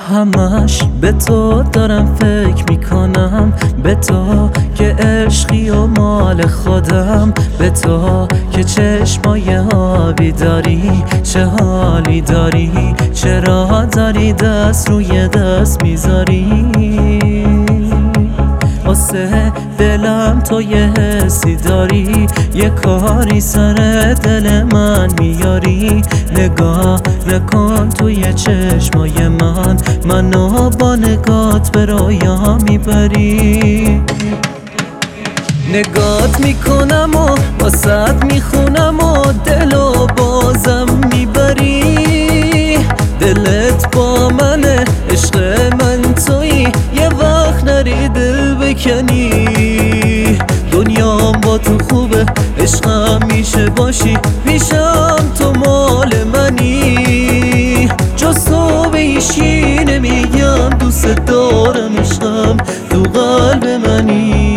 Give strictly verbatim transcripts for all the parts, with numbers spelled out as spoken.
همش به تو دارم فکر میکنم، به تو که عشقی و مال خودم، به تو که چشمای آبی داری، چه حالی داری، چرا داری دست روی دست میذاری. واسه دلم تو یه حسی داری، یه کاری سر دل من میاری. نگاه نکن توی چشمای من، منو با نگات به رویا میبری. نگات میکنم و واسط میخونم و دلو بازم میبری. دلت با منه، عشق من تویی، یه وقت نری دل بکنی. دنیام با تو خوبه، عشقم میشه باشی، پیشم تو مال منی. جز تو به هیچی نمیگم دوست دارم، عشقم تو قلب منی.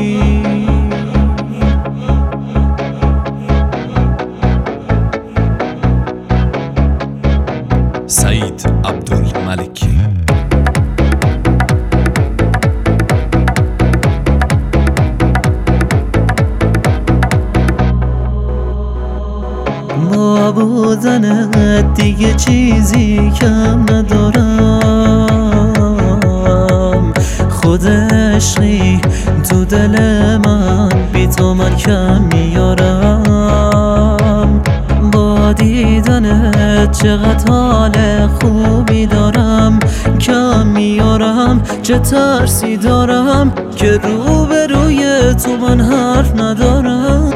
سعید عبدالملکی. با بودنت دیگه چیزی کم ندارم، خود عشقی تو دل من، بی تو من کم میارم. با دیدنت چقدر حال خوبی دارم، کم میارم. چه ترسی دارم که روبروی تو من حرف ندارم.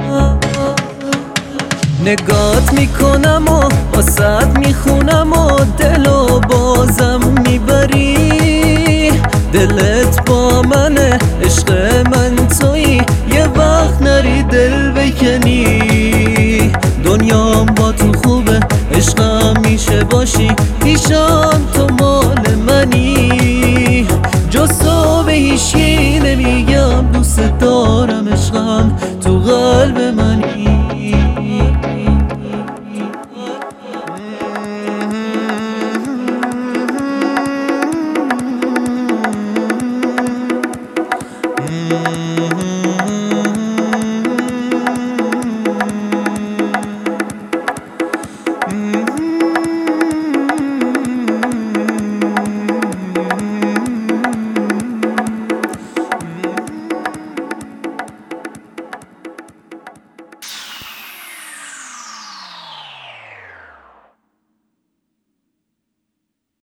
نگات میکنم و واسط میخونم و دلو بازم میبری. دلت با منه، عشق من تویی، یه وقت نری دل بکنی. دنیام با تو خوبه، عشقم میشه باشی، پیشم تو مال منی. جز تو به هیچی نمیگم دوست دارم، عشقم تو قلب منی.